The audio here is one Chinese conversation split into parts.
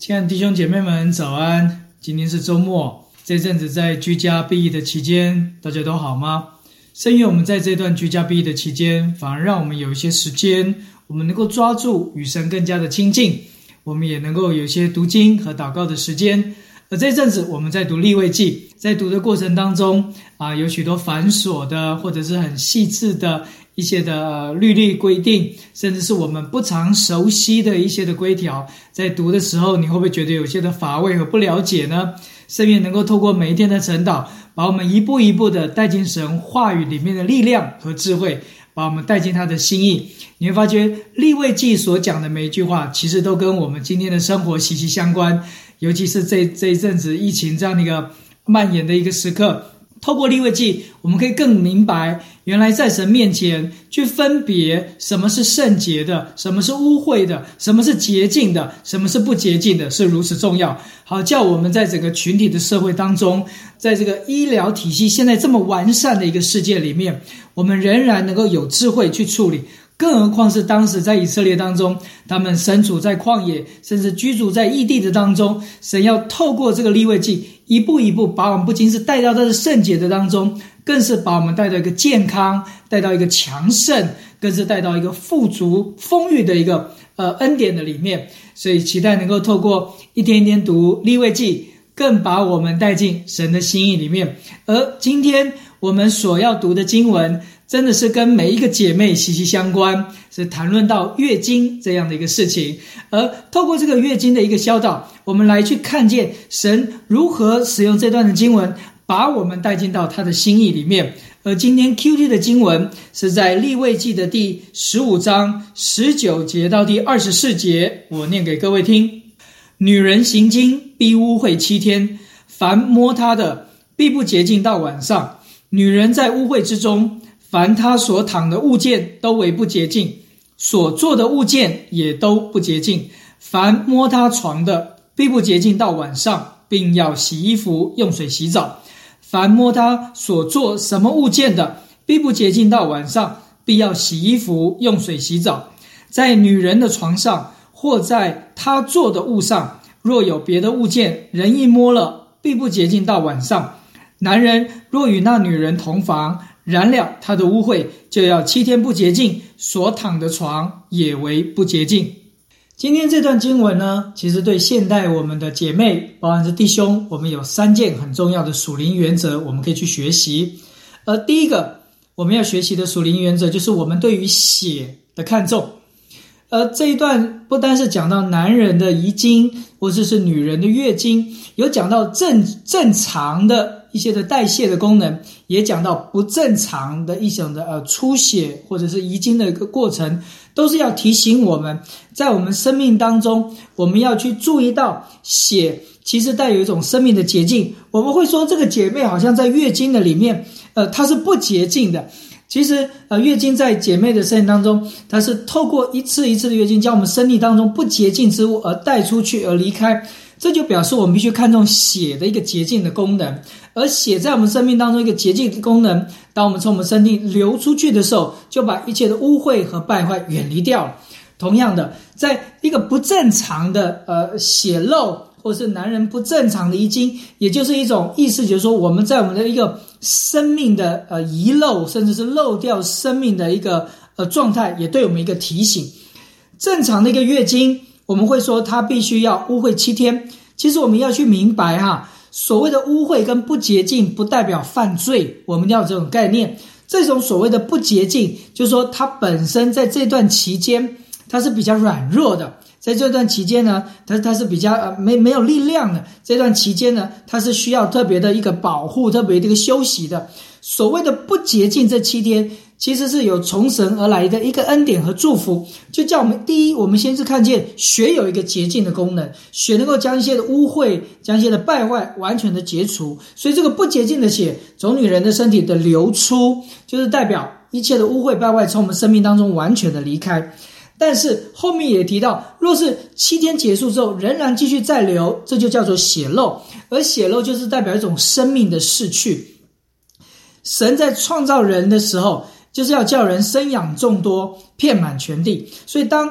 亲爱的弟兄姐妹们，早安！今天是周末，这阵子在居家避疫的期间，大家都好吗？甚愿我们在这段居家避疫的期间，反而让我们有一些时间，我们能够抓住与神更加的亲近，我们也能够有一些读经和祷告的时间。而这阵子我们在读利未记，在读的过程当中有许多繁琐的或者是很细致的一些的律例规定，甚至是我们不常熟悉的一些的规条，在读的时候你会不会觉得有些的乏味和不了解呢？甚愿能够透过每一天的晨祷，把我们一步一步的带进神话语里面的力量和智慧，把我们带进他的心意。你会发觉利未记所讲的每一句话其实都跟我们今天的生活息息相关，尤其是这一阵子疫情这样的一个蔓延的一个时刻，透过利未记我们可以更明白，原来在神面前去分别什么是圣洁的，什么是污秽的，什么是洁净的，什么是不洁净的，是如此重要。好叫我们在整个群体的社会当中，在这个医疗体系现在这么完善的一个世界里面，我们仍然能够有智慧去处理，更何况是当时在以色列当中，他们身处在旷野，甚至居住在异地的当中，神要透过这个利未记一步一步把我们不仅是带到他的圣洁的当中，更是把我们带到一个健康，带到一个强盛，更是带到一个富足丰裕的一个恩典的里面。所以期待能够透过一天一天读利未记，更把我们带进神的心意里面。而今天我们所要读的经文真的是跟每一个姐妹息息相关，是谈论到月经这样的一个事情。而透过这个月经的一个教导，我们来去看见神如何使用这段的经文，把我们带进到他的心意里面。而今天 QT 的经文是在利未记的第15章19节到第24节，我念给各位听。女人行经必污秽7天，凡摸她的必不洁净到晚上。女人在污秽之中，凡她所躺的物件都为不洁净，所做的物件也都不洁净。凡摸她床的必不洁净到晚上，并要洗衣服，用水洗澡。凡摸她所做什么物件的必不洁净到晚上，必要洗衣服，用水洗澡。在女人的床上或在她做的物上，若有别的物件，人一摸了，必不洁净到晚上。男人若与那女人同房，然了他的污秽，就要7天不洁净，所躺的床也为不洁净。今天这段经文呢，其实对现代我们的姐妹，包含是弟兄，我们有3件很重要的属灵原则，我们可以去学习。而第一个我们要学习的属灵原则，就是我们对于血的看重。而这一段不单是讲到男人的遗精，或者是女人的月经，有讲到正常的一些的代谢的功能，也讲到不正常的一种的出血或者是遗精的一个过程，都是要提醒我们，在我们生命当中，我们要去注意到血其实带有一种生命的洁净。我们会说这个姐妹好像在月经的里面她是不洁净的。其实月经在姐妹的身体当中，它是透过一次一次的月经，将我们身体当中不洁净之物而带出去而离开。这就表示我们必须看重血的一个洁净的功能。而血在我们生命当中一个洁净的功能，当我们从我们身体流出去的时候，就把一切的污秽和败坏远离掉了。同样的，在一个不正常的血漏，或是男人不正常的遗精，也就是一种意思，就是说我们在我们的一个生命的遗漏，甚至是漏掉生命的一个状态，也对我们一个提醒。正常的一个月经，我们会说它必须要污秽7天。其实我们要去明白所谓的污秽跟不洁净不代表犯罪，我们要有这种概念。这种所谓的不洁净，就是说它本身在这段期间它是比较软弱的，在这段期间呢，它是比较没有力量的。这段期间呢，它是需要特别的一个保护，特别的一个休息的。所谓的不洁净这7天，其实是有从神而来的一个恩典和祝福，就叫我们第一，我们先是看见血有一个洁净的功能，血能够将一些的污秽，将一些的败坏完全的解除。所以这个不洁净的血从女人的身体的流出，就是代表一切的污秽败坏从我们生命当中完全的离开。但是后面也提到，若是7天结束之后仍然继续再流，这就叫做血漏。而血漏就是代表一种生命的逝去。神在创造人的时候，就是要叫人生养众多，遍满全地。所以当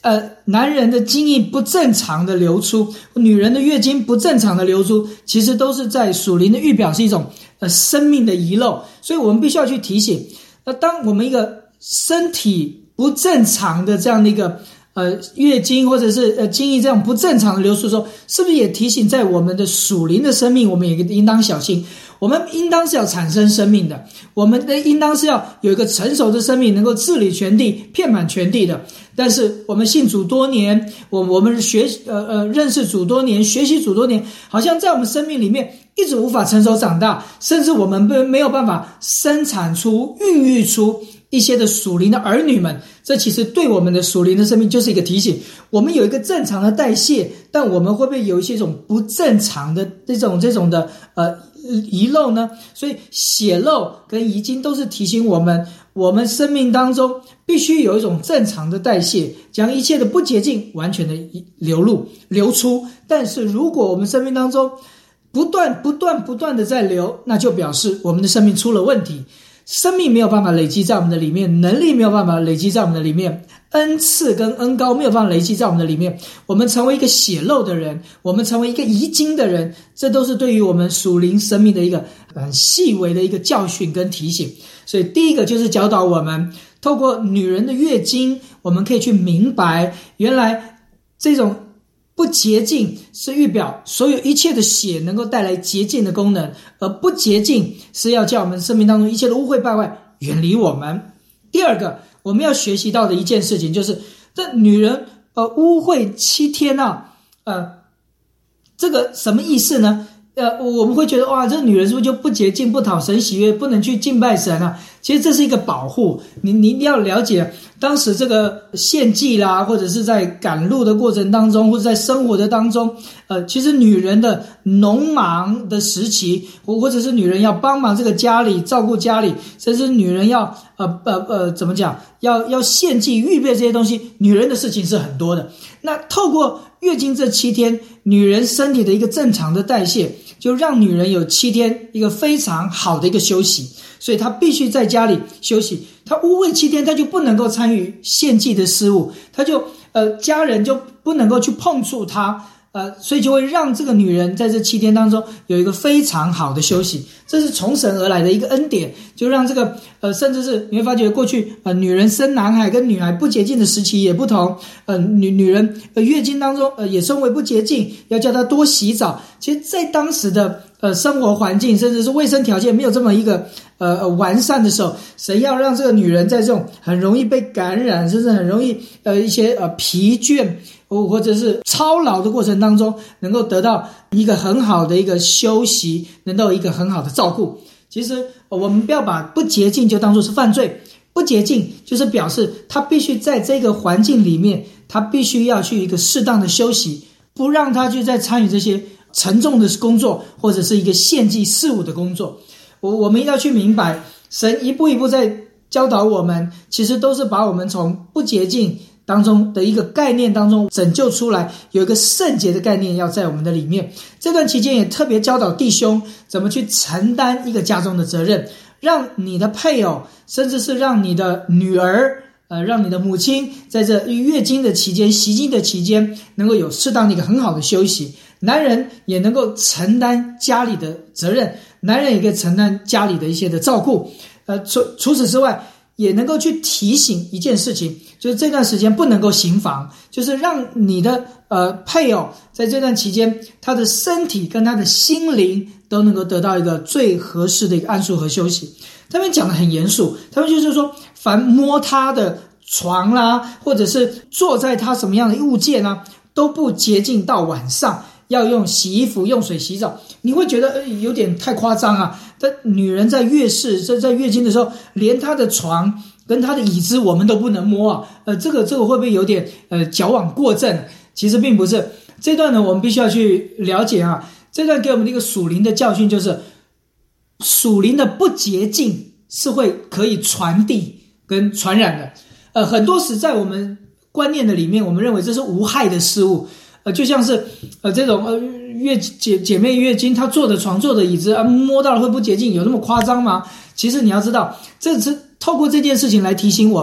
男人的精液不正常的流出，女人的月经不正常的流出，其实都是在属灵的预表是一种生命的遗漏。所以我们必须要去提醒，当我们一个身体不正常的这样的一个月经或者是精液这样不正常的流出的时候，是不是也提醒在我们的属灵的生命，我们也应当小心。我们应当是要产生生命的，我们的应当是要有一个成熟的生命，能够治理全地，遍满全地的。但是我们信主多年，我们认识主多年，学习主多年，好像在我们生命里面一直无法成熟长大，甚至我们没有办法生产出、孕育出一些的属灵的儿女们。这其实对我们的属灵的生命就是一个提醒，我们有一个正常的代谢，但我们会不会有一些种不正常的这种的遗漏呢？所以血漏跟遗精都是提醒我们生命当中必须有一种正常的代谢，将一切的不洁净完全的流出。但是如果我们生命当中不断的在流，那就表示我们的生命出了问题，生命没有办法累积在我们的里面，能力没有办法累积在我们的里面，恩赐跟恩膏没有办法累积在我们的里面，我们成为一个血漏的人，我们成为一个遗精的人，这都是对于我们属灵生命的一个很细微的一个教训跟提醒。所以第一个就是教导我们，透过女人的月经，我们可以去明白，原来这种不洁净是预表所有一切的血能够带来洁净的功能，而不洁净是要叫我们生命当中一切的污秽败坏远离我们。第二个我们要学习到的一件事情就是，这女人污秽7天啊，这个什么意思呢？我们会觉得哇，这女人是不是就不洁净、不讨神喜悦，不能去敬拜神啊？其实这是一个保护，你一定要了解，当时这个献祭啦，或者是在赶路的过程当中，或者在生活的当中，其实女人的农忙的时期，或者是女人要帮忙这个家里照顾家里，甚至女人要怎么讲，要献祭预备这些东西，女人的事情是很多的。那透过月经这7天，女人身体的一个正常的代谢，就让女人有7天一个非常好的一个休息，所以她必须在家里休息。她污秽7天，她就不能够参与献祭的事物，她就家人就不能够去碰触她，所以就会让这个女人在这7天当中有一个非常好的休息，这是从神而来的一个恩典，就让这个甚至是你会发觉过去女人生男孩跟女孩不洁净的时期也不同，女人月经当中也身为不洁净，要叫她多洗澡。其实在当时的生活环境甚至是卫生条件没有这么一个完善的时候，神要让这个女人在这种很容易被感染，甚至很容易一些疲倦或者是操劳的过程当中，能够得到一个很好的一个休息，能够一个很好的照顾。其实我们不要把不洁净就当作是犯罪，不洁净就是表示他必须在这个环境里面，他必须要去一个适当的休息，不让他去再参与这些沉重的工作，或者是一个献祭事务的工作。我们一定要去明白，神一步一步在教导我们，其实都是把我们从不洁净当中的一个概念当中拯救出来，有一个圣洁的概念要在我们的里面。这段期间也特别教导弟兄怎么去承担一个家中的责任，让你的配偶，甚至是让你的女儿让你的母亲在这月经的期间、习经的期间能够有适当的一个很好的休息。男人也能够承担家里的责任，男人也可以承担家里的一些的照顾。除此之外，也能够去提醒一件事情，就是这段时间不能够行房，就是让你的配偶在这段期间，他的身体跟他的心灵都能够得到一个最合适的一个安舒和休息。他们讲得很严肃，他们就是说，凡摸他的床啦，或者是坐在他什么样的物件啊，都不洁净到晚上，要用洗衣服、用水洗澡。你会觉得有点太夸张啊！但女人在月事、在月经的时候，连她的床跟她的椅子我们都不能摸啊！这个会不会有点矫枉过正？其实并不是。这段呢，我们必须要去了解啊。这段给我们的一个属灵的教训就是，属灵的不洁净是可以传递跟传染的。很多时在我们观念的里面，我们认为这是无害的事物。就像是这种姐妹月经，她坐的床、坐的椅子摸到了会不洁净，有那么夸张吗？其实你要知道，这是透过这件事情来提醒我们，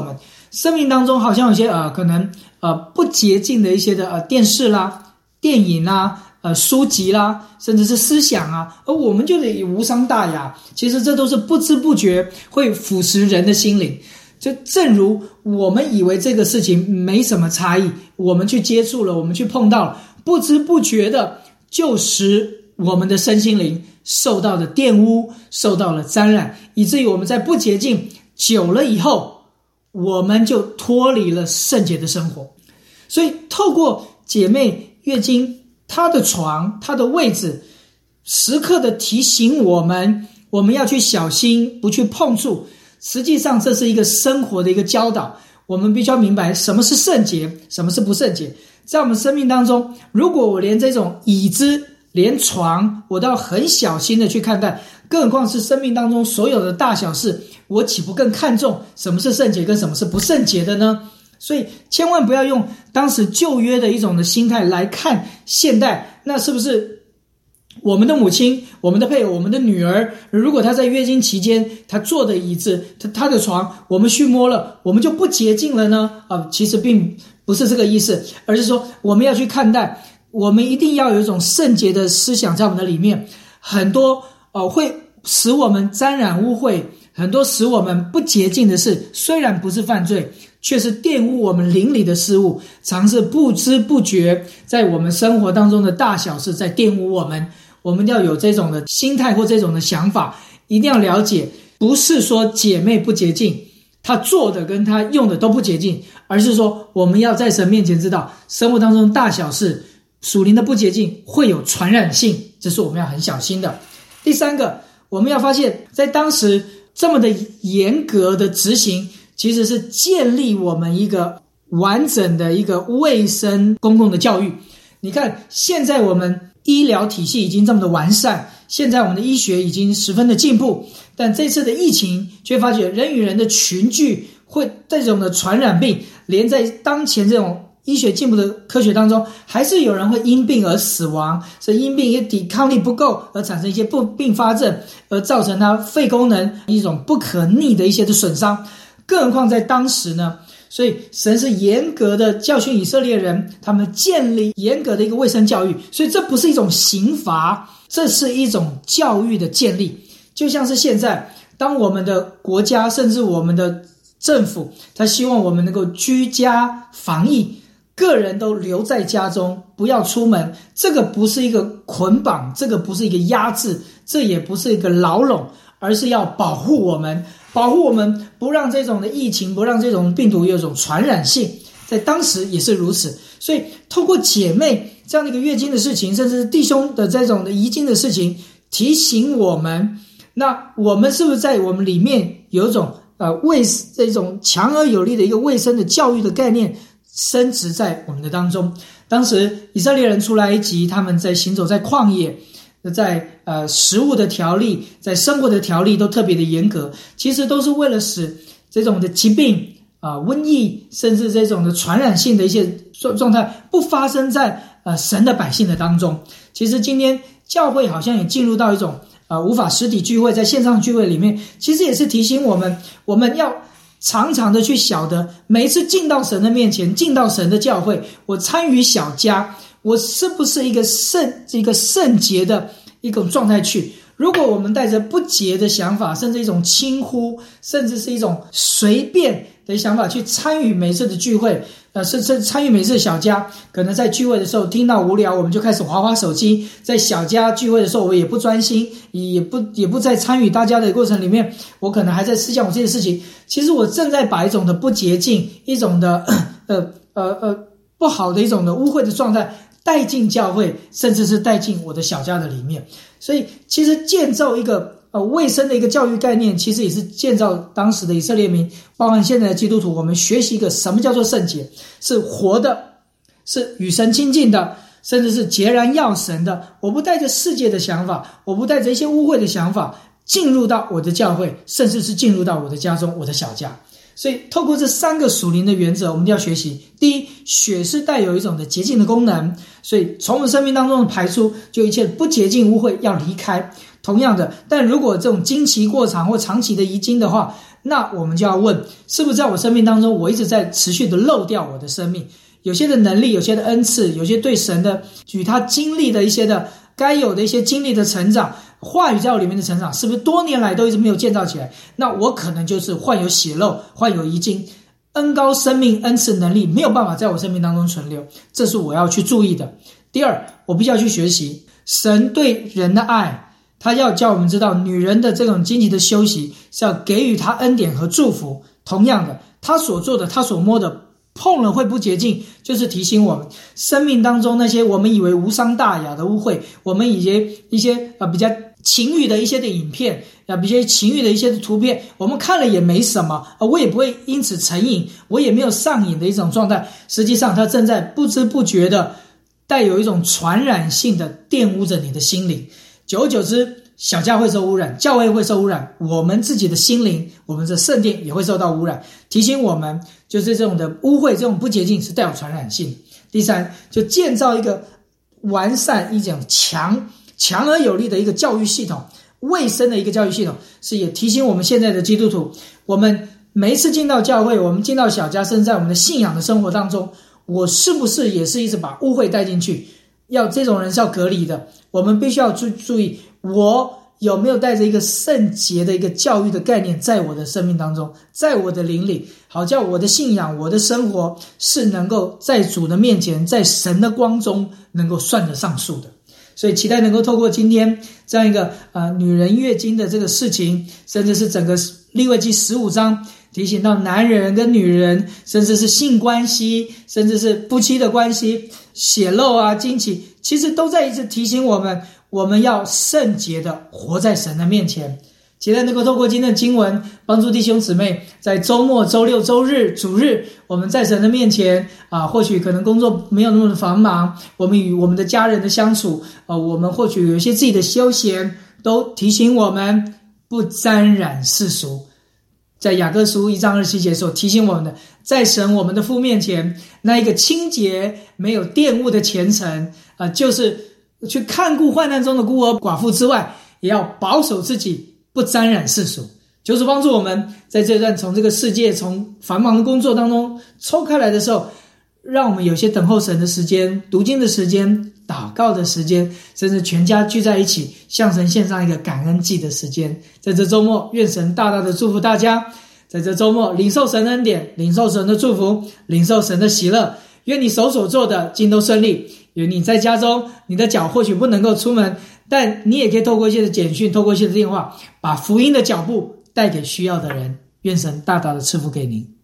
生命当中好像有些可能不洁净的一些的电视啦、电影啦、书籍啦，甚至是思想啊，而我们就得无伤大雅。其实这都是不知不觉会腐蚀人的心灵。就正如我们以为这个事情没什么差异，我们去接触了，我们去碰到了，不知不觉的就使我们的身心灵受到了玷污，受到了沾染，以至于我们在不洁净久了以后，我们就脱离了圣洁的生活。所以透过姐妹月经她的床，她的位置，时刻的提醒我们要去小心，不去碰触。实际上这是一个生活的一个教导，我们必须要明白什么是圣洁，什么是不圣洁。在我们生命当中，如果我连这种椅子连床我都要很小心的去看待，更何况是生命当中所有的大小事，我岂不更看重什么是圣洁跟什么是不圣洁的呢？所以千万不要用当时旧约的一种的心态来看现代。那是不是我们的母亲、我们的配偶、我们的女儿，如果她在月经期间她坐的椅子、她的床我们去摸了，我们就不洁净了呢？其实并不是这个意思，而是说我们要去看待，我们一定要有一种圣洁的思想在我们的里面。很多会使我们沾染污秽，很多使我们不洁净的事，虽然不是犯罪，却是玷污我们灵里的事物，常是不知不觉在我们生活当中的大小事在玷污我们。我们要有这种的心态或这种的想法，一定要了解，不是说姐妹不洁净，她做的跟她用的都不洁净，而是说我们要在神面前知道，生活当中大小事属灵的不洁净会有传染性，这是我们要很小心的。第三个，我们要发现在当时这么的严格的执行，其实是建立我们一个完整的一个卫生公共的教育。你看现在我们医疗体系已经这么的完善，现在我们的医学已经十分的进步，但这次的疫情却发觉人与人的群聚会这种的传染病，连在当前这种医学进步的科学当中，还是有人会因病而死亡，是因病也抵抗力不够而产生一些并发症，而造成他肺功能一种不可逆的一些的损伤。更何况在当时呢，所以神是严格的教训以色列人，他们建立严格的一个卫生教育，所以这不是一种刑罚，这是一种教育的建立。就像是现在当我们的国家甚至我们的政府，他希望我们能够居家防疫，个人都留在家中，不要出门，这个不是一个捆绑，这个不是一个压制，这也不是一个牢笼，而是要保护我们，不让这种的疫情，不让这种病毒有一种传染性。在当时也是如此，所以透过姐妹这样的一个月经的事情，甚至是弟兄的这种的遗精的事情，提醒我们，那我们是不是在我们里面有一种这种强而有力的一个卫生的教育的概念深植在我们的当中。当时以色列人出来埃及，他们在行走在旷野，在食物的条例，在生活的条例都特别的严格，其实都是为了使这种的疾病瘟疫，甚至这种的传染性的一些状态不发生在神的百姓的当中。其实今天教会好像也进入到一种无法实体聚会，在线上聚会里面，其实也是提醒我们要常常的去晓得，每一次进到神的面前，进到神的教会，我参与小家，我是不是一个圣洁的一种状态去。如果我们带着不洁的想法，甚至一种轻忽，甚至是一种随便的想法去参与每次的聚会，甚至参与每次的小家，可能在聚会的时候听到无聊，我们就开始滑手机，在小家聚会的时候我也不专心，也不在参与大家的过程里面，我可能还在思想我这些事情，其实我正在把一种的不洁净，一种的不好的一种的污秽的状态带进教会，甚至是带进我的小家的里面。所以其实建造一个卫生的一个教育概念，其实也是建造当时的以色列民，包含现在的基督徒，我们学习一个什么叫做圣洁，是活的，是与神亲近的，甚至是截然要神的。我不带着世界的想法，我不带着一些污秽的想法进入到我的教会，甚至是进入到我的家中，我的小家。所以透过这三个属灵的原则，我们要学习。第一，血是带有一种的洁净的功能，所以从我们生命当中的排出，就一切不洁净污秽要离开。 同样的，但如果这种经期过长或长期的遗精的话，那我们就要问，是不是在我生命当中我一直在持续的漏掉我的生命，有些的能力，有些的恩赐，有些对神的与他经历的一些的该有的一些经历的成长，话语在我里面的成长，是不是多年来都一直没有建造起来？那我可能就是患有血漏，患有遗精，恩膏生命恩赐能力没有办法在我生命当中存留，这是我要去注意的。第二，我必须要去学习神对人的爱，他要叫我们知道女人的这种经济的休息是要给予她恩典和祝福。同样的，她所做的，她所摸的，碰了会不洁净，就是提醒我们生命当中那些我们以为无伤大雅的污秽，我们以及一些比较情欲的一些的影片，比较情欲的一些的图片，我们看了也没什么，我也不会因此成瘾，我也没有上瘾的一种状态，实际上它正在不知不觉的带有一种传染性的玷污着你的心灵。久而久之，小家会受污染，教会会受污染，我们自己的心灵，我们的圣殿也会受到污染，提醒我们就是这种的污秽，这种不洁净是带有传染性。第三，就建造一个完善一种强而有力的一个教育系统，卫生的一个教育系统，是也提醒我们现在的基督徒，我们每一次进到教会，我们进到小家，甚至在我们的信仰的生活当中，我是不是也是一直把污秽带进去？要这种人是要隔离的，我们必须要注意，我有没有带着一个圣洁的一个教育的概念在我的生命当中，在我的灵里，好叫我的信仰，我的生活是能够在主的面前，在神的光中能够算得上数的。所以期待能够透过今天这样一个女人月经的这个事情，甚至是整个利未记15章提醒到男人跟女人，甚至是性关系，甚至是夫妻的关系，血漏啊经期，其实都在一直提醒我们要圣洁的活在神的面前。期待能够透过今天的经文，帮助弟兄姊妹在周末、周六、周日、主日，我们在神的面前或许可能工作没有那么的繁忙，我们与我们的家人的相处，我们或许有一些自己的休闲，都提醒我们不沾染世俗。在雅各书1章27节所提醒我们的，在神我们的父面前，那一个清洁没有玷污的虔诚，就是去看顾患难中的孤儿寡妇之外，也要保守自己不沾染世俗。就是帮助我们在这段从这个世界从繁忙的工作当中抽开来的时候，让我们有些等候神的时间，读经的时间，祷告的时间，甚至全家聚在一起向神献上一个感恩祭的时间。在这周末，愿神大大的祝福大家，在这周末领受神的恩典，领受神的祝福，领受神的喜乐。愿你手所做的尽都顺利。愿你在家中，你的脚或许不能够出门，但你也可以透过一些的简讯，透过一些的电话，把福音的脚步带给需要的人。愿神大大的赐福给您。